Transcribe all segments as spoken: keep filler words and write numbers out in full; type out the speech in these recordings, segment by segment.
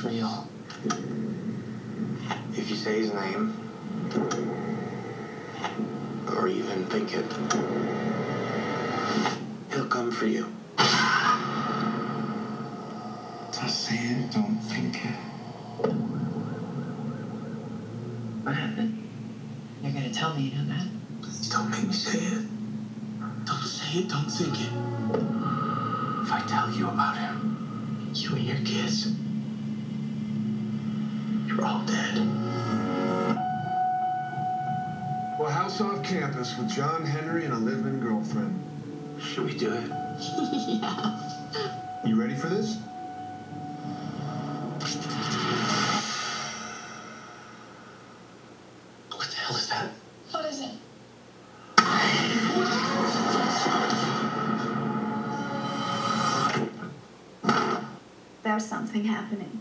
is real. If you say his name, or even think it, he'll come for you. Don't say it, don't think it. What happened? You're gonna tell me, you know that? Please don't make me say it. Don't say it, don't think it. If I tell you about him, you and your kids, you're all dead. Well, house off campus with John Henry and a live-in girlfriend. Should we do it? Yeah. You ready for this? What the hell is that? What is it? There's something happening.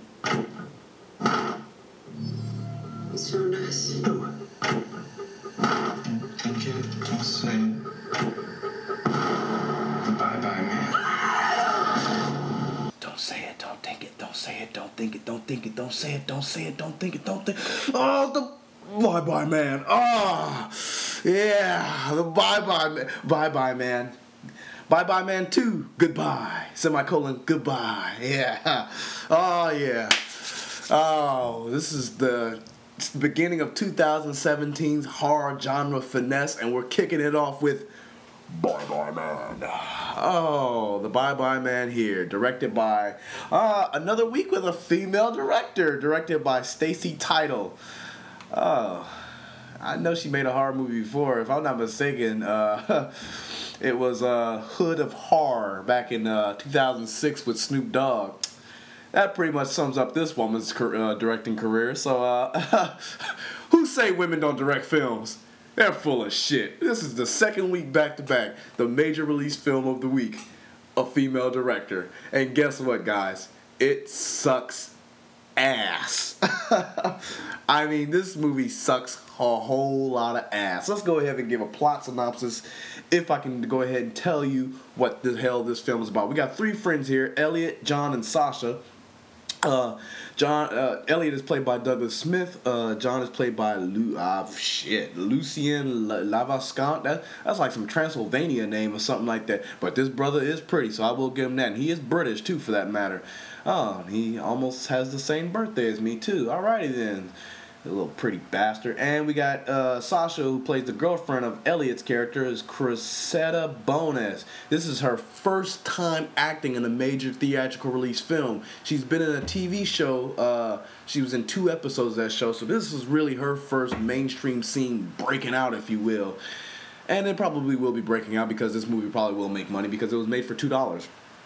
He's found us. Who? Don't think it, don't say it. Bye-bye, man. Don't say it, don't think it, don't say it, don't think it, don't think it, don't say it, don't say it, don't think it, don't think. Oh, the bye-bye man. Oh, yeah, the bye-bye man. Bye-bye man. Bye-bye man two. Goodbye. Semicolon. Goodbye. Yeah. Oh yeah. Oh, this is the beginning of two thousand seventeen's horror genre finesse, and we're kicking it off with Bye Bye Man. Oh, the Bye Bye Man here, directed by uh, another week with a female director, directed by Stacy Title. Oh, I know she made a horror movie before. If I'm not mistaken, uh, it was uh, Hood of Horror back in uh, two thousand six with Snoop Dogg. That pretty much sums up this woman's uh, directing career. So, uh, who say women don't direct films? They're full of shit. This is the second week back-to-back, the major release film of the week, a female director. And guess what, guys? It sucks ass. I mean, this movie sucks a whole lot of ass. Let's go ahead and give a plot synopsis, if I can go ahead and tell you what the hell this film is about. We got three friends here, Elliot, John, and Sasha. Uh, John, uh, Elliot is played by Douglas Smith. Uh, John is played by Lu, uh, shit, Lucien Lavascant. That, that's like some Transylvania name or something like that. But this brother is pretty, so I will give him that. And he is British too, for that matter. Oh, he almost has the same birthday as me too. Alrighty then. A little pretty bastard. And we got uh, Sasha, who plays the girlfriend of Elliot's character, is Cressida Bonas. This is her first time acting in a major theatrical release film. She's been in a T V show. Uh, she was in two episodes of that show. So this is really her first mainstream scene breaking out, if you will. And it probably will be breaking out because this movie probably will make money because it was made for two dollars.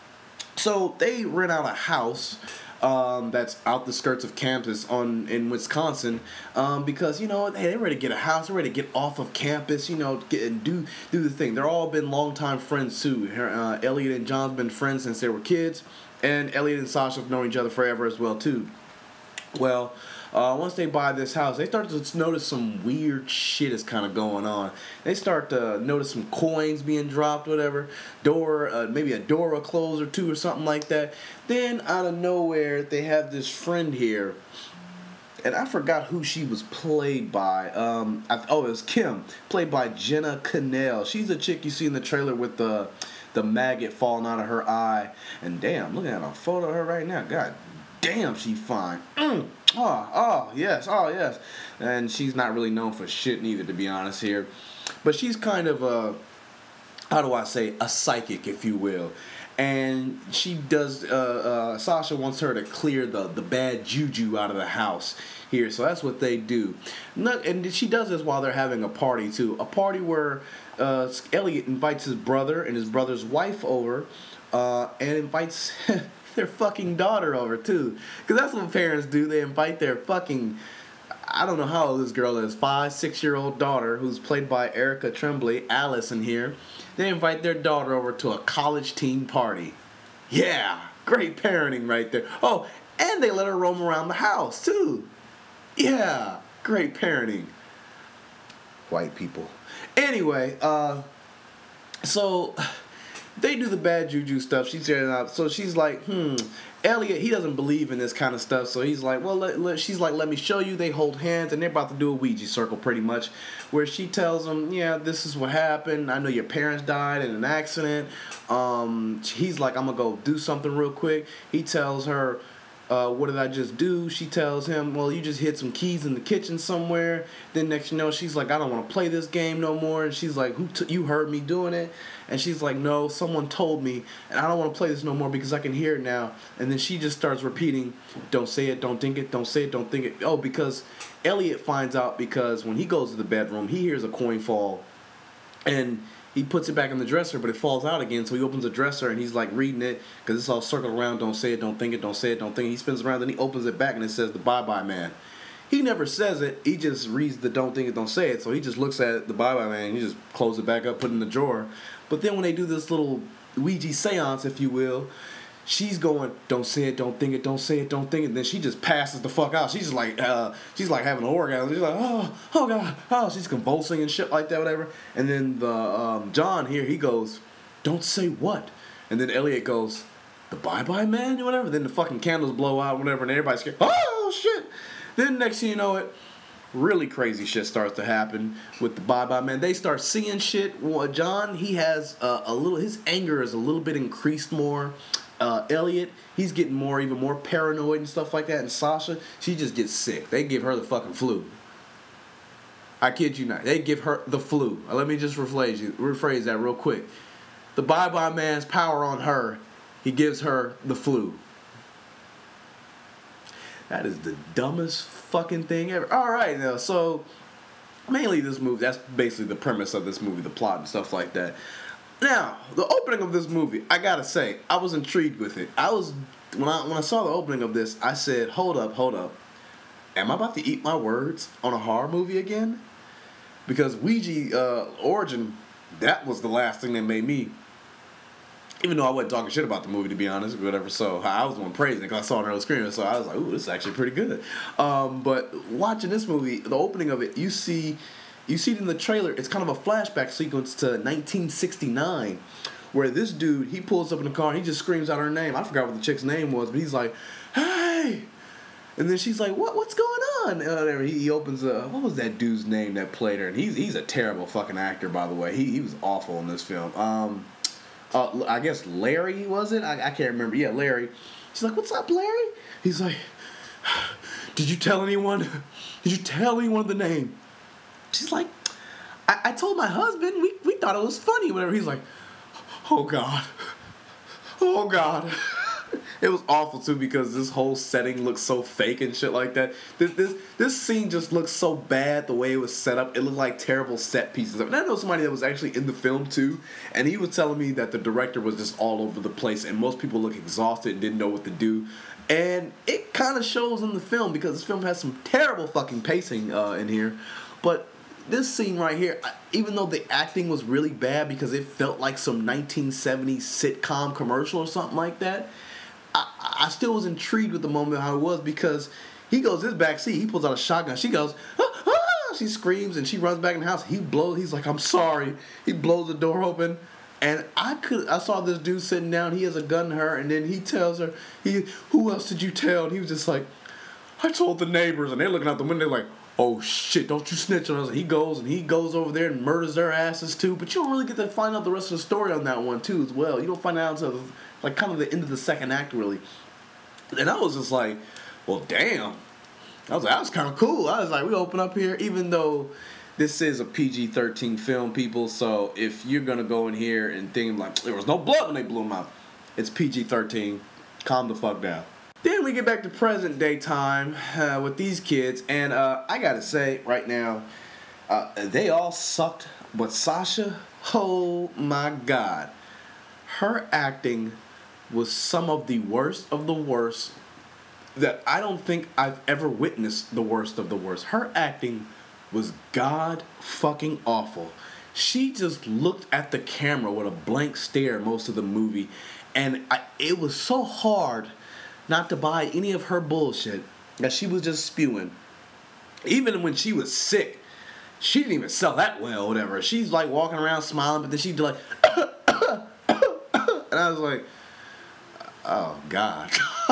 So they rent out a house Um, that's out the skirts of campus on in Wisconsin, um, because you know hey, they're ready to get a house, they're ready to get off of campus, you know, get and do do the thing. They're all been longtime friends too. Her, uh, Elliot and John's been friends since they were kids, and Elliot and Sasha have known each other forever as well too. Well, uh, once they buy this house, they start to notice some weird shit is kind of going on. They start to notice some coins being dropped, whatever. Door, uh, maybe a door will close or two or something like that. Then, out of nowhere, they have this friend here. And I forgot who she was played by. Um, I, oh, it was Kim, played by Jenna Cannell. She's a chick you see in the trailer with the, the maggot falling out of her eye. And damn, looking at a photo of her right now. God damn, she fine. Mm. Oh, oh, yes, oh, yes. And she's not really known for shit neither, to be honest here. But she's kind of a, how do I say, a psychic, if you will. And she does, uh, uh, Sasha wants her to clear the, the bad juju out of the house here. So that's what they do. And she does this while they're having a party, too. A party where uh, Elliot invites his brother and his brother's wife over uh, and invites their fucking daughter over, too. Because that's what parents do. They invite their fucking, I don't know how old this girl is, five, six-year-old daughter, who's played by Erica Tremblay, Alice in here. They invite their daughter over to a college teen party. Yeah, great parenting right there. Oh, and they let her roam around the house, too. Yeah, great parenting. White people. Anyway, uh, so they do the bad juju stuff. She's tearing up. So she's like, hmm, Elliot, he doesn't believe in this kind of stuff. So he's like, well, let, let, she's like, let me show you. They hold hands, and they're about to do a Ouija circle pretty much, where she tells him, yeah, this is what happened. I know your parents died in an accident. Um, he's like, I'm going to go do something real quick. He tells her, Uh, what did I just do? She tells him, well, you just hid some keys in the kitchen somewhere. Then next you know, she's like, I don't want to play this game no more. And she's like, who t- you heard me doing it? And she's like, no, someone told me, and I don't want to play this no more because I can hear it now. And then she just starts repeating, don't say it, don't think it, don't say it, don't think it. Oh, because Elliot finds out because when he goes to the bedroom, he hears a coin fall, and he puts it back in the dresser, but it falls out again. So he opens the dresser and he's like reading it because it's all circled around. Don't say it, don't think it, don't say it, don't think it. He spins around, then he opens it back and it says the Bye Bye Man. He never says it. He just reads the don't think it, don't say it. So he just looks at the Bye Bye Man. He just closes it back up, put it in the drawer. But then when they do this little Ouija seance, if you will, she's going, don't say it, don't think it, don't say it, don't think it. And then she just passes the fuck out. She's just like, uh, she's like having an orgasm. She's like, oh, oh God, oh, she's convulsing and shit like that, whatever. And then the um, John here, he goes, don't say what? And then Elliot goes, the Bye Bye Man, or whatever. Then the fucking candles blow out, whatever, and everybody's scared. Oh shit! Then next thing you know it, really crazy shit starts to happen with the Bye Bye Man. They start seeing shit. Well, John, he has uh, a little, his anger is a little bit increased more. Uh, Elliot, he's getting more, even more paranoid and stuff like that. And Sasha, she just gets sick. They give her the fucking flu. I kid you not. They give her the flu. Let me just rephrase you, rephrase that real quick. The Bye Bye Man's power on her, he gives her the flu. That is the dumbest fucking thing ever. All right, now, so mainly this movie, that's basically the premise of this movie, the plot and stuff like that. Now, the opening of this movie, I gotta say, I was intrigued with it. I was, when I when I saw the opening of this, I said, hold up, hold up. Am I about to eat my words on a horror movie again? Because Ouija uh, Origin, that was the last thing that made me, even though I wasn't talking shit about the movie, to be honest, whatever, so I was the one praising it because I saw an early screener, so I was like, ooh, this is actually pretty good. Um, but watching this movie, the opening of it, you see, you see it in the trailer, it's kind of a flashback sequence to nineteen sixty-nine, where this dude, he pulls up in the car and he just screams out her name. I forgot what the chick's name was, but he's like, hey! And then she's like, what? What's going on? Uh, he, he opens a, what was that dude's name that played her? And he's he's a terrible fucking actor, by the way. He he was awful in this film. Um... Uh, I guess Larry, was it? I, I can't remember. Yeah, Larry. She's like, what's up, Larry? He's like, did you tell anyone? Did you tell anyone the name? She's like, I, I told my husband. We, we thought it was funny, whatever. He's like, oh, God. Oh, God. It was awful, too, because this whole setting looks so fake and shit like that. This this this scene just looks so bad the way it was set up. It looked like terrible set pieces. And I know somebody that was actually in the film, too, and he was telling me that the director was just all over the place, and most people look exhausted and didn't know what to do. And it kind of shows in the film, because this film has some terrible fucking pacing uh, in here. But this scene right here, even though the acting was really bad because it felt like some nineteen seventies sitcom commercial or something like that, I, I still was intrigued with the moment how it was, because he goes in his back seat, he pulls out a shotgun, she goes, ah, ah, she screams and she runs back in the house. He blows, he's like, I'm sorry. He blows the door open, and I could, I saw this dude sitting down, he has a gun to her, and then he tells her, he, who else did you tell? And he was just like, I told the neighbors, and they're looking out the window like, oh shit, don't you snitch on us. And he goes and he goes over there and murders their asses too, but you don't really get to find out the rest of the story on that one too as well. You don't find out until like kind of the end of the second act, really. And I was just like, well, damn. I was like, that was kind of cool. I was like, we open up here, even though this is a P G thirteen film, people, so if you're going to go in here and think like, there was no blood when they blew him out, it's P G thirteen. Calm the fuck down. Then we get back to present day time uh, with these kids, and uh, I gotta say right now, uh, they all sucked, but Sasha, oh my God, her acting was some of the worst of the worst that I don't think I've ever witnessed. The worst of the worst. Her acting was god fucking awful. She just looked at the camera with a blank stare most of the movie, and I, it was so hard not to buy any of her bullshit that she was just spewing. Even when she was sick, she didn't even sell that well, whatever. She's like walking around smiling, but then she'd be like, And I was like, oh, God.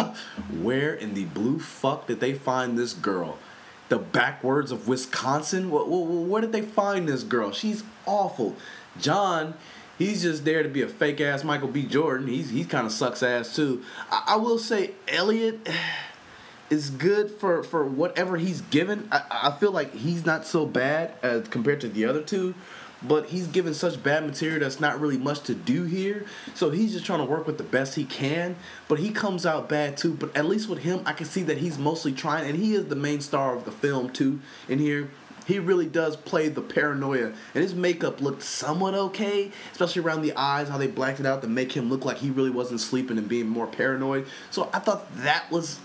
Where in the blue fuck did they find this girl? The backwards of Wisconsin? Where, where did they find this girl? She's awful. John, he's just there to be a fake-ass Michael B. Jordan. He's He kind of sucks ass, too. I, I will say, Elliot is good for, for whatever he's given. I, I feel like he's not so bad as compared to the other two, but he's given such bad material that's not really much to do here. So he's just trying to work with the best he can, but he comes out bad too. But at least with him, I can see that he's mostly trying, and he is the main star of the film too in here. He really does play the paranoia, and his makeup looked somewhat okay, especially around the eyes, how they blacked it out to make him look like he really wasn't sleeping and being more paranoid. So I thought that was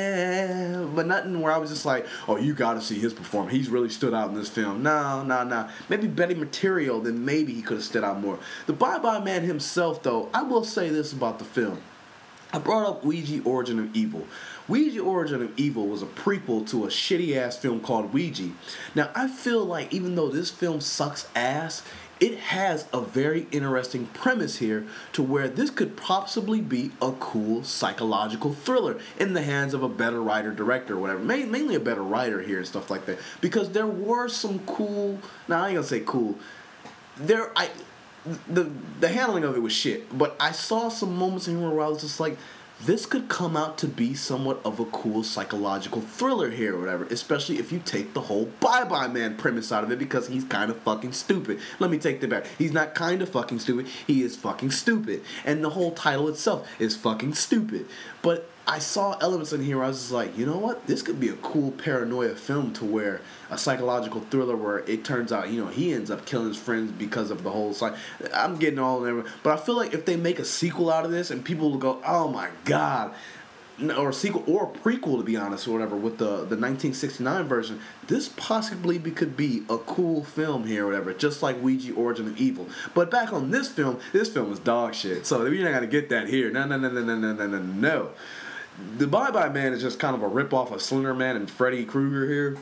eh, but nothing where I was just like, oh, you got to see his performance. He's really stood out in this film. No, no, no. Maybe better material, then maybe he could have stood out more. The Bye Bye Man himself, though, I will say this about the film. I brought up Ouija Origin of Evil. Ouija Origin of Evil was a prequel to a shitty-ass film called Ouija. Now, I feel like even though this film sucks ass, it has a very interesting premise here to where this could possibly be a cool psychological thriller in the hands of a better writer-director or whatever. Mainly a better writer here and stuff like that. Because there were some cool... Now, I ain't gonna say cool. There... I. The the handling of it was shit, but I saw some moments in here where I was just like, this could come out to be somewhat of a cool psychological thriller here or whatever, especially if you take the whole Bye Bye Man premise out of it, because he's kind of fucking stupid. Let me take that back. He's not kind of fucking stupid, he is fucking stupid. And the whole title itself is fucking stupid. But I saw elements in here where I was just like, you know what? This could be a cool paranoia film to where a psychological thriller where it turns out, you know, he ends up killing his friends because of the whole side. I'm getting all in there. But I feel like if they make a sequel out of this and people will go, oh my God, or a sequel or a prequel, to be honest, or whatever, with the, the nineteen sixty-nine version, this possibly be, could be a cool film here or whatever, just like Ouija Origin of Evil. But back on this film, this film is dog shit. So you're not going to get that here. No, no, no, no, no, no, no, no, no. The Bye Bye Man is just kind of a ripoff of Slender Man and Freddy Krueger here,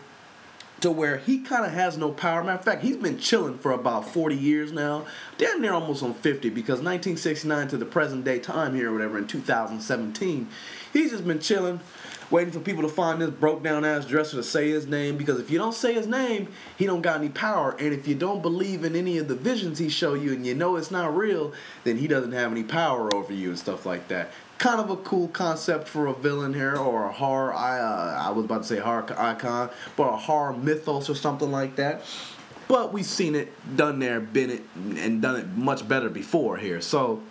to where he kind of has no power. Matter of fact, he's been chilling for about forty years now, damn near almost on fifty, because nineteen sixty-nine to the present day time here or whatever in two thousand seventeen, he's just been chilling, waiting for people to find this broke down ass dresser to say his name, because if you don't say his name, he don't got any power, and if you don't believe in any of the visions he show you and you know it's not real, then he doesn't have any power over you and stuff like that. Kind of a cool concept for a villain here, or a horror, I, uh, I was about to say horror icon, but a horror mythos or something like that. But we've seen it, done there, been it, and done it much better before here. So,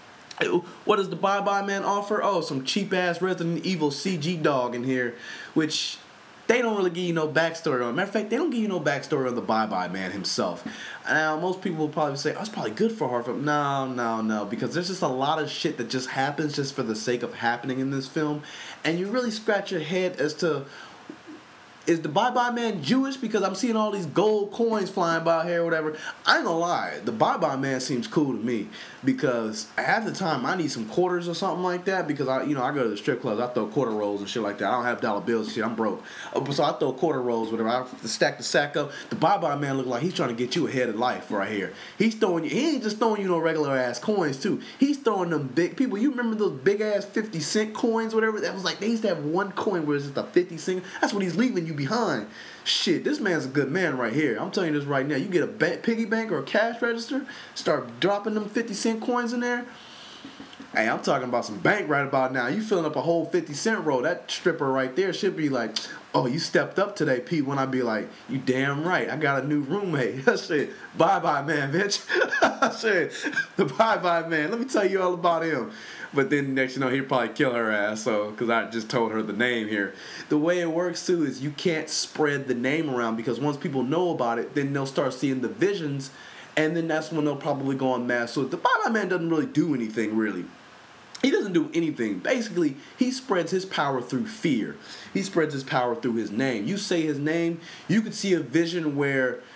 what does the Bye Bye Man offer? Oh, some cheap-ass Resident Evil C G dog in here, which they don't really give you no backstory on. Matter of fact, they don't give you no backstory on the Bye Bye Man himself. Now, most people will probably say, oh, it's probably good for a horror film. No, no, no, because there's just a lot of shit that just happens just for the sake of happening in this film, and you really scratch your head as to, is the Bye Bye Man Jewish? Because I'm seeing all these gold coins flying by here or whatever. I ain't gonna lie, the Bye Bye Man seems cool to me, because half the time I need some quarters or something like that, because I, you know, I go to the strip clubs, I throw quarter rolls and shit like that. I don't have dollar bills and shit, I'm broke. So I throw quarter rolls, whatever. I stack the sack up. The Bye Bye Man look like he's trying to get you ahead of life right here. He's throwing you, he ain't just throwing you no regular ass coins too. He's throwing them big, people, you remember those big ass fifty cent coins, whatever? That was like, they used to have one coin where it's just a fifty cent. That's what he's leaving you behind. Shit, this man's a good man right here. I'm telling you this right now. You get a ba- piggy bank or a cash register, start dropping them fifty cent coins in there. Hey, I'm talking about some bank right about now. You filling up a whole fifty cent roll. That stripper right there should be like, oh, you stepped up today, Pete. When I be like, you damn right. I got a new roommate. I said, bye-bye, man, bitch. I said, the bye-bye, man. Let me tell you all about him. But then next you know, he'd probably kill her ass, so, because I just told her the name here. The way it works, too, is you can't spread the name around, because once people know about it, then they'll start seeing the visions, and then that's when they'll probably go on mass. So the Bye-Bye Man doesn't really do anything, really. He doesn't do anything. Basically, he spreads his power through fear. He spreads his power through his name. You say his name, you could see a vision where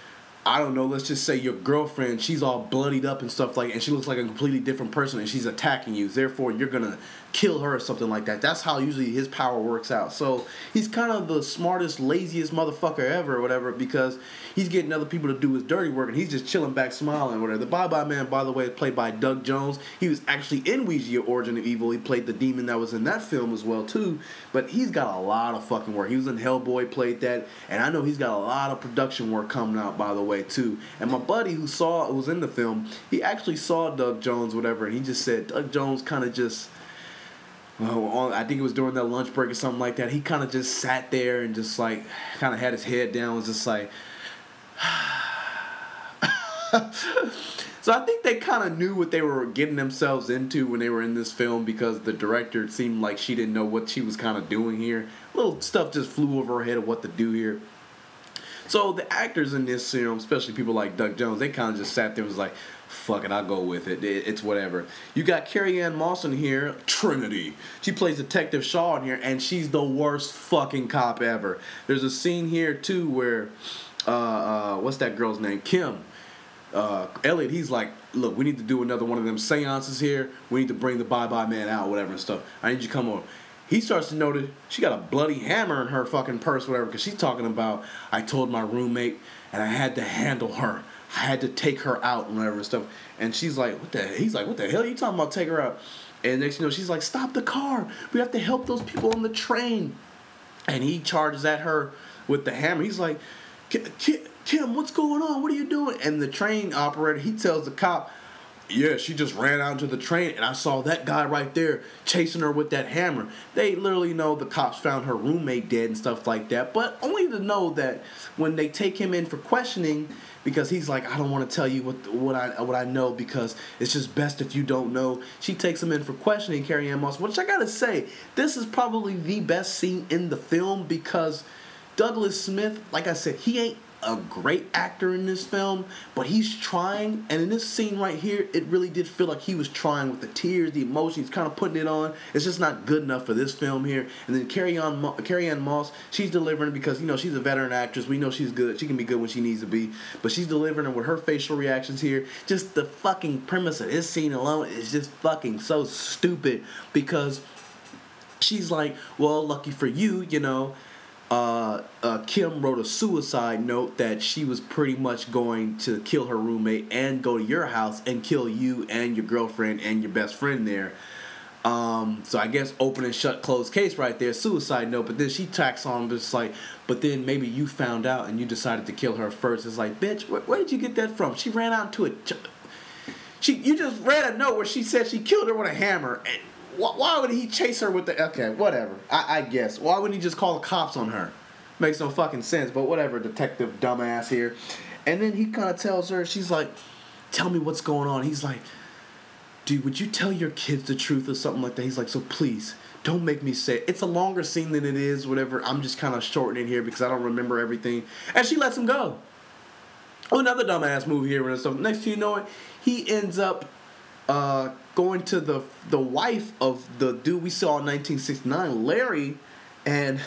I don't know, let's just say your girlfriend, she's all bloodied up and stuff like, and she looks like a completely different person and she's attacking you. Therefore, you're going to kill her or something like that. That's how usually his power works out. So he's kind of the smartest, laziest motherfucker ever or whatever, because he's getting other people to do his dirty work and he's just chilling back smiling or whatever. The Bye Bye Man, by the way, is played by Doug Jones. He was actually in Ouija Origin of Evil. He played the demon that was in that film as well too. But he's got a lot of fucking work. He was in Hellboy, played that, and I know he's got a lot of production work coming out, by the way, too. And my buddy who saw who was in the film, he actually saw Doug Jones, whatever, and he just said Doug Jones kind of just, well, on, I think it was during that lunch break or something like that, he kind of just sat there and just like kind of had his head down, was just like. So I think they kind of knew what they were getting themselves into when they were in this film, because the director seemed like she didn't know what she was kind of doing here. Little stuff just flew over her head of what to do here. So the actors in this film, especially people like Doug Jones, they kind of just sat there and was like, fuck it, I'll go with it. It's whatever. You got Carrie Ann Moss in here, Trinity. She plays Detective Shaw in here, and she's the worst fucking cop ever. There's a scene here, too, where, uh, uh, what's that girl's name? Kim. Uh, Elliot, he's like, look, we need to do another one of them seances here. We need to bring the Bye Bye Man out, whatever and stuff. I need you to come over. He starts to notice she got a bloody hammer in her fucking purse, whatever, because she's talking about, I told my roommate, and I had to handle her. I had to take her out and whatever and stuff. And she's like, what the, he's like, what the hell are you talking about, take her out? And next you know, she's like, stop the car. We have to help those people on the train. And he charges at her with the hammer. He's like, Kim, what's going on? What are you doing? And the train operator, he tells the cop, yeah, she just ran out into the train, and I saw that guy right there chasing her with that hammer. They literally know the cops found her roommate dead and stuff like that, but only to know that when they take him in for questioning, because he's like, I don't want to tell you what what I what I know, because it's just best if you don't know. She takes him in for questioning, Carrie Ann Moss, which I gotta say, this is probably the best scene in the film, because Douglas Smith, like I said, he ain't a great actor in this film, but he's trying, and in this scene right here, it really did feel like he was trying with the tears, the emotions, kind of putting it on. It's just not good enough for this film here. And then Carrie Ann, Mo- Carrie Ann Moss, she's delivering because, you know, she's a veteran actress. We know she's good. She can be good when she needs to be, but she's delivering with her facial reactions here. Just the fucking premise of this scene alone is just fucking so stupid, because she's like, well, lucky for you, you know, Uh, uh, Kim wrote a suicide note that she was pretty much going to kill her roommate and go to your house and kill you and your girlfriend and your best friend there. Um, so I guess open and shut, closed case right there, suicide note. But then she tacks on, just like, but then maybe you found out and you decided to kill her first. It's like, bitch, where, where did you get that from? She ran out into a... She, you just read a note where she said she killed her with a hammer, and why would he chase her with the... Okay, whatever. I, I guess. Why wouldn't he just call the cops on her? Makes no fucking sense, but whatever, detective dumbass here. And then he kind of tells her, she's like, tell me what's going on. He's like, dude, would you tell your kids the truth or something like that? He's like, so please, don't make me say it. It's a longer scene than it is, whatever. I'm just kind of shortening it here because I don't remember everything. And she lets him go. Oh, another dumbass move here and stuff. Next thing you know it, he ends up... Uh, going to the the wife of the dude we saw in nineteen sixty-nine, Larry, and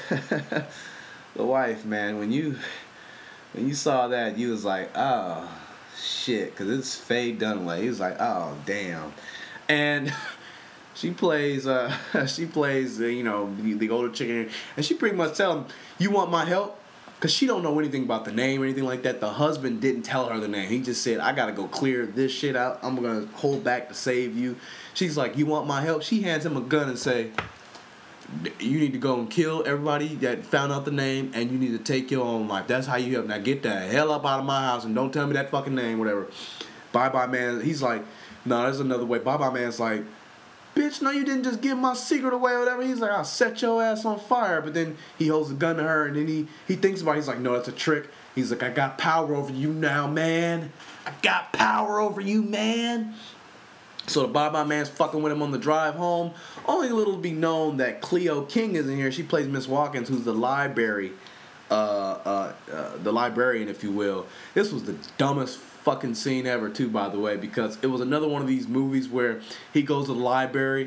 the wife, man, when you when you saw that, you was like, oh shit, because it's Faye Dunaway. He was like, oh damn, and she plays uh she plays uh, you know the, the older chicken, and she pretty much tell him, you want my help? Because she don't know anything about the name or anything like that. The husband didn't tell her the name. He just said, I got to go clear this shit out. I'm going to hold back to save you. She's like, you want my help? She hands him a gun and say, you need to go and kill everybody that found out the name, and you need to take your own life. That's how you help. Now get the hell up out of my house and don't tell me that fucking name, whatever. Bye-bye, man. He's like, no, there's another way. Bye-bye, man's like, bitch, no, you didn't just give my secret away or whatever. He's like, I'll set your ass on fire. But then he holds a gun to her, and then he, he thinks about it. He's like, no, that's a trick. He's like, I got power over you now, man. I got power over you, man. So the Bye Bye Man's fucking with him on the drive home. Only a little to be known that Cleo King is in here. She plays Miss Watkins, who's the library, uh, uh, uh, the librarian, if you will. This was the dumbest fucking scene ever too, by the way, because it was another one of these movies where he goes to the library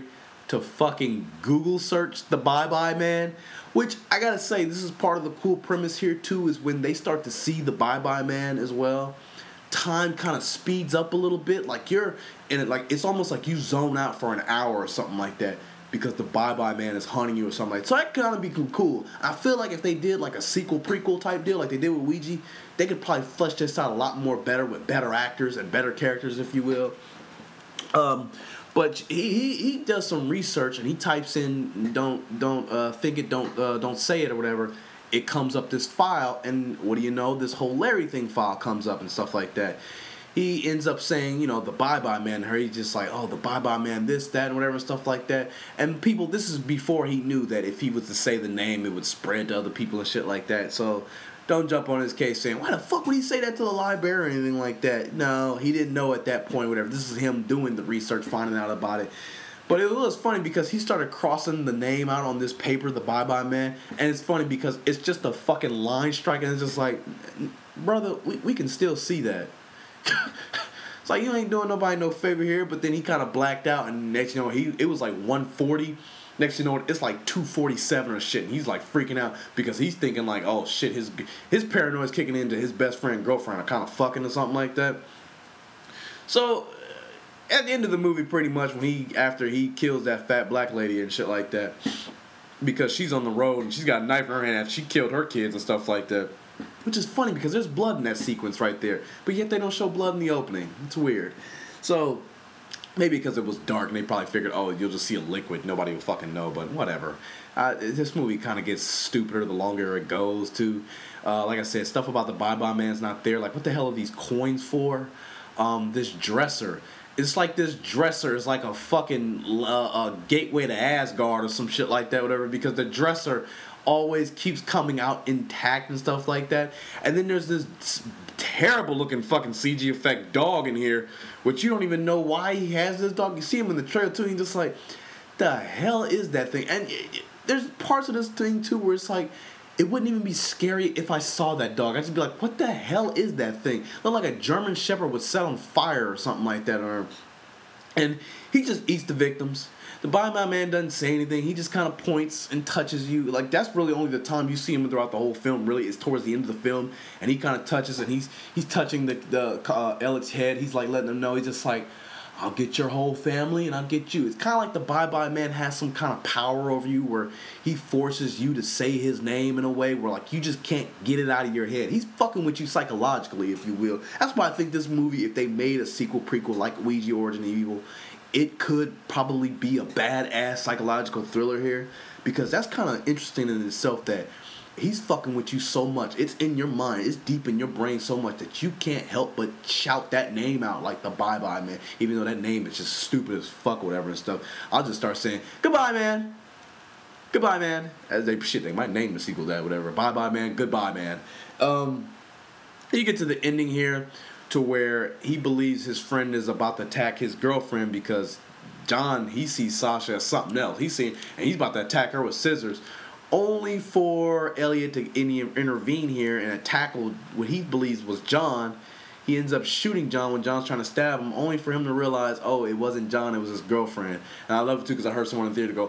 to fucking Google search the Bye Bye Man, which I gotta say, this is part of the cool premise here too, is when they start to see the Bye Bye Man as well, time kind of speeds up a little bit. Like you're in it, like it's almost like you zone out for an hour or something like that because the Bye Bye Man is hunting you or something like that. So that kind of be cool. I feel like if they did like a sequel prequel type deal like they did with Ouija, they could probably flesh this out a lot more better with better actors and better characters, if you will. Um, but he, he he does some research and he types in don't don't uh, think it, don't uh, don't say it or whatever. It comes up this file, and what do you know? This whole Larry thing file comes up and stuff like that. He ends up saying, you know, the Bye Bye Man. Her, he's just like, oh, the Bye Bye Man, this, that, and whatever, stuff like that. And people, this is before he knew that if he was to say the name, it would spread to other people and shit like that. So don't jump on his case saying, why the fuck would he say that to the library or anything like that? No, he didn't know at that point, whatever. This is him doing the research, finding out about it. But it was funny because he started crossing the name out on this paper, the Bye Bye Man. And it's funny because it's just a fucking line strike. And it's just like, brother, we, we can still see that. It's like, you ain't doing nobody no favor here. But then he kind of blacked out. And next you know, he it was like one forty. Next you know, it's like two forty-seven or shit. And he's like freaking out because he's thinking like, oh shit, his, his paranoia's kicking into his best friend, girlfriend are kind of fucking or something like that. So at the end of the movie, pretty much, when he after he kills that fat black lady and shit like that, because she's on the road and she's got a knife in her hand after she killed her kids and stuff like that, which is funny because there's blood in that sequence right there, but yet they don't show blood in the opening. It's weird. So maybe because it was dark and they probably figured, oh, you'll just see a liquid, nobody will fucking know, but whatever. Uh, this movie kind of gets stupider the longer it goes too. Uh, like I said, stuff about the Bye Bye Man's not there. Like, what the hell are these coins for? Um, this dresser. It's like this dresser is like a fucking uh, a gateway to Asgard or some shit like that, whatever, because the dresser always keeps coming out intact and stuff like that. And then there's this terrible looking fucking C G effect dog in here, which you don't even know why he has this dog. You see him in the trailer too, and you're just like, the hell is that thing? And it, it, there's parts of this thing too where it's like, it wouldn't even be scary if I saw that dog. I'd just be like, what the hell is that thing? Look like a German Shepherd would set on fire or something like that. Or, and he just eats the victims. The Bye Bye Man doesn't say anything. He just kind of points and touches you. Like, that's really only the time you see him throughout the whole film, really, is towards the end of the film. And he kind of touches, and he's he's touching the, the uh, Elliot's head. He's like letting him know. He's just like, I'll get your whole family and I'll get you. It's kind of like the Bye Bye Man has some kind of power over you where he forces you to say his name in a way where like you just can't get it out of your head. He's fucking with you psychologically, if you will. That's why I think this movie, if they made a sequel prequel like Ouija Origin of Evil, it could probably be a badass psychological thriller here, because that's kind of interesting in itself that he's fucking with you so much. It's in your mind. It's deep in your brain so much that you can't help but shout that name out like the Bye Bye Man. Even though that name is just stupid as fuck or whatever and stuff. I'll just start saying, goodbye, man. Goodbye, man. As they, shit, they might name the sequel that, whatever. Bye Bye Man. Goodbye, man. Um, you get to the ending here to where he believes his friend is about to attack his girlfriend because John, he sees Sasha as something else. He's seen, and he's about to attack her with scissors. Only for Elliot to intervene here and attack what he believes was John. He ends up shooting John when John's trying to stab him, only for him to realize, oh, it wasn't John, it was his girlfriend. And I love it too because I heard someone in the theater go,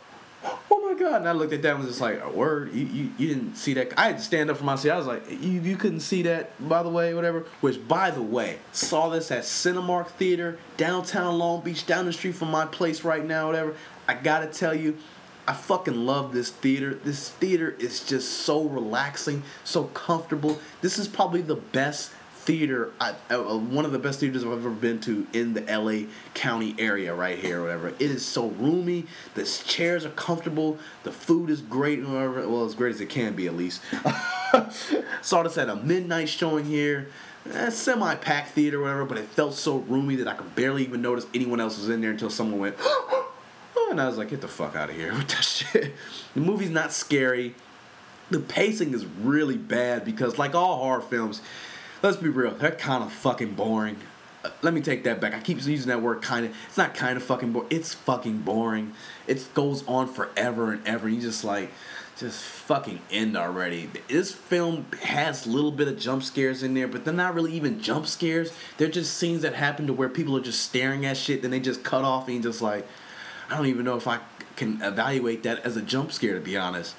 oh my God. And I looked at that and was just like, a word? You, you, you didn't see that? I had to stand up for my seat. I was like, you, you couldn't see that, by the way, whatever. Which, by the way, saw this at Cinemark Theater, downtown Long Beach, down the street from my place right now, whatever. I gotta tell you, I fucking love this theater. This theater is just so relaxing, so comfortable. This is probably the best theater, I, uh, one of the best theaters I've ever been to in the L A County area right here, or whatever. It is so roomy. The chairs are comfortable. The food is great, or whatever. Well, as great as it can be, at least. Saw this at a midnight showing here. Eh, semi-packed theater, or whatever, but it felt so roomy that I could barely even notice anyone else was in there until someone went, and I was like, get the fuck out of here with that shit. The movie's not scary. The pacing is really bad because, like all horror films, let's be real, they're kind of fucking boring. Uh, let me take that back. I keep using that word kind of. It's not kind of fucking boring. It's fucking boring. It goes on forever and ever. You just like, just fucking end already. This film has a little bit of jump scares in there, but they're not really even jump scares. They're just scenes that happen to where people are just staring at shit, then they just cut off and you just like, I don't even know if I can evaluate that as a jump scare, to be honest.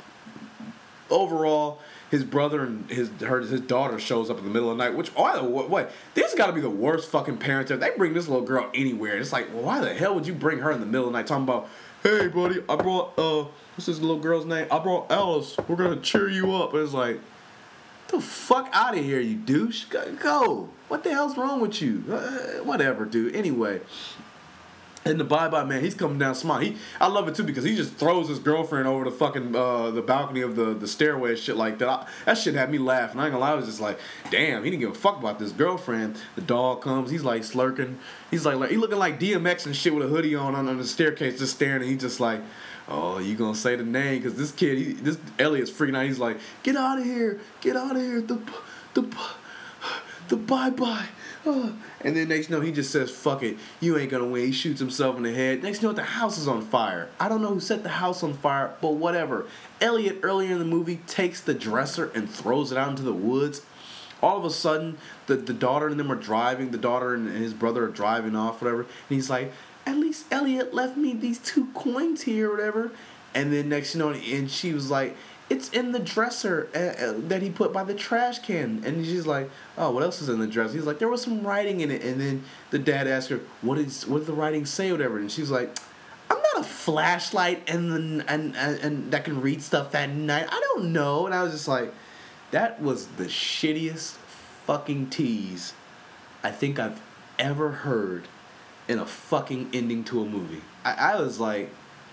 Overall, his brother and his her, his daughter shows up in the middle of the night, which, oh, wait, this got to be the worst fucking parents ever. They bring this little girl anywhere. It's like, well, why the hell would you bring her in the middle of the night talking about, hey, buddy, I brought, uh, what's this little girl's name? I brought Alice. We're going to cheer you up. And it's like, the fuck out of here, you douche. Go. What the hell's wrong with you? Uh, whatever, dude. Anyway. And the bye-bye man, he's coming down smart. He, I love it too because he just throws his girlfriend over the fucking uh, the balcony of the, the stairway and shit like that. I, that shit had me laughing. I ain't gonna lie, I was just like, damn, he didn't give a fuck about this girlfriend. The dog comes, he's like slurking. He's like, like he looking like D M X and shit with a hoodie on on, on the staircase, just staring. And he just like, oh, you gonna say the name? Because this kid, he, this Elliot's freaking out. He's like, get out of here, get out of here. The the the bye-bye. Uh. And then next you know, he just says, fuck it, you ain't gonna win. He shoots himself in the head. Next you know, the house is on fire. I don't know who set the house on fire, but whatever. Elliot, earlier in the movie, takes the dresser and throws it out into the woods. All of a sudden, the, the daughter and them are driving. The daughter and his brother are driving off, whatever. And he's like, at least Elliot left me these two coins here, or whatever. And then next you know, and she was like, it's in the dresser uh, uh, that he put by the trash can. And she's like, oh, what else is in the dresser? He's like, there was some writing in it. And then the dad asked her, what is what did the writing say, or whatever? And she's like, I'm not a flashlight and, and, and, and that can read stuff at night. I don't know. And I was just like, that was the shittiest fucking tease I think I've ever heard in a fucking ending to a movie. I, I was like,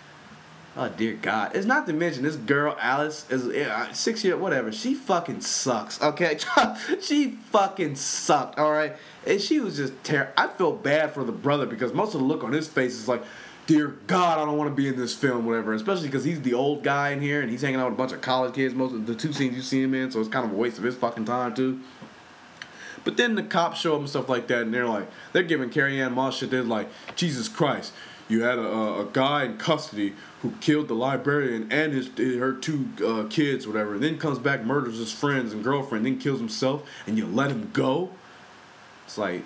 oh, dear God. It's not to mention this girl, Alice, is uh, six years, whatever. She fucking sucks, okay? She fucking sucked, all right? And she was just terrible. I feel bad for the brother because most of the look on his face is like, dear God, I don't want to be in this film, whatever. Especially because he's the old guy in here and he's hanging out with a bunch of college kids, most of the two scenes you see him in, so it's kind of a waste of his fucking time, too. But then the cops show up and stuff like that, and they're like, they're giving Carrie Ann Moss shit. They're like, Jesus Christ, you had a, a guy in custody who killed the librarian and his her two uh, kids, whatever, and then comes back, murders his friends and girlfriend, then kills himself, and you let him go? It's like,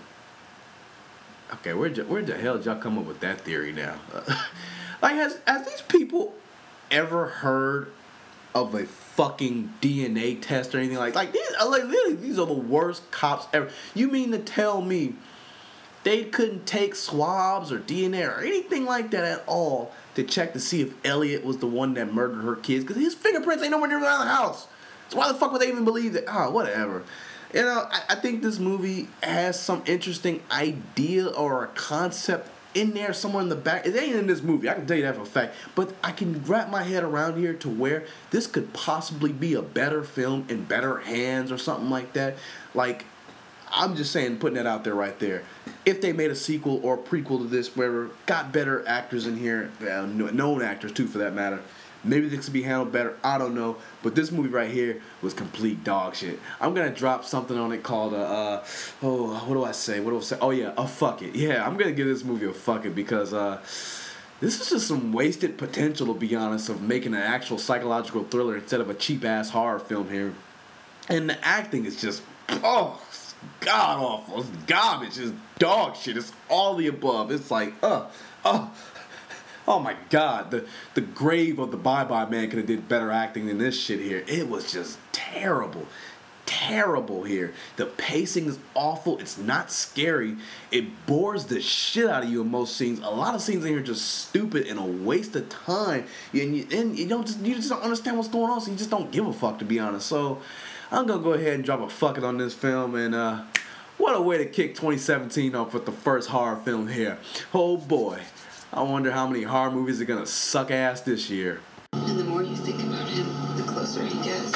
okay, where where the hell did y'all come up with that theory now? Like, has has these people ever heard of a fucking D N A test or anything like like these? Like literally, these are the worst cops ever. You mean to tell me they couldn't take swabs or D N A or anything like that at all to check to see if Elliot was the one that murdered her kids? Because his fingerprints ain't nowhere near around the house. So why the fuck would they even believe that? Ah, oh, whatever. You know, I, I think this movie has some interesting idea or a concept in there somewhere in the back. It ain't in this movie, I can tell you that for a fact. But I can wrap my head around here to where this could possibly be a better film in better hands or something like that. Like, I'm just saying, putting that out there right there. If they made a sequel or a prequel to this, where got better actors in here, uh, known actors too for that matter, maybe this could be handled better. I don't know. But this movie right here was complete dog shit. I'm going to drop something on it called, a, uh, oh, what do I say? What do I say? Oh, yeah, a fuck it. Yeah, I'm going to give this movie a fuck it because uh, this is just some wasted potential, to be honest, of making an actual psychological thriller instead of a cheap-ass horror film here. And the acting is just, oh, god awful. It's garbage. It's dog shit. It's all the above. It's like, uh, uh, oh my god. The the grave of the bye-bye man could have did better acting than this shit here. It was just terrible. Terrible here. The pacing is awful. It's not scary. It bores the shit out of you in most scenes. A lot of scenes in here are just stupid and a waste of time. And you, and you don't just you just don't understand what's going on, so you just don't give a fuck, to be honest. So I'm going to go ahead and drop a fuck it on this film, and uh, what a way to kick twenty seventeen off with the first horror film here. Oh boy, I wonder how many horror movies are going to suck ass this year. And the more you think about him, the closer he gets.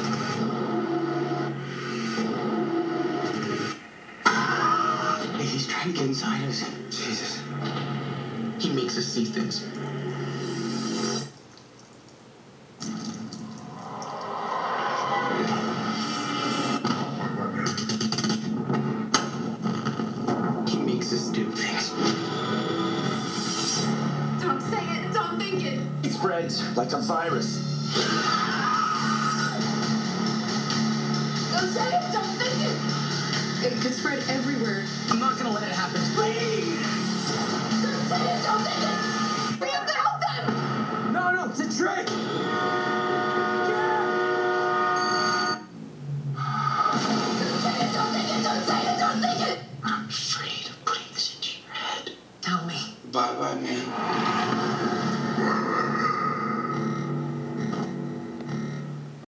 Hey, he's trying to get inside us. Jesus. He makes us see things. Like a virus. Don't say it, don't think it. It could spread everywhere. I'm not gonna let it happen. Please.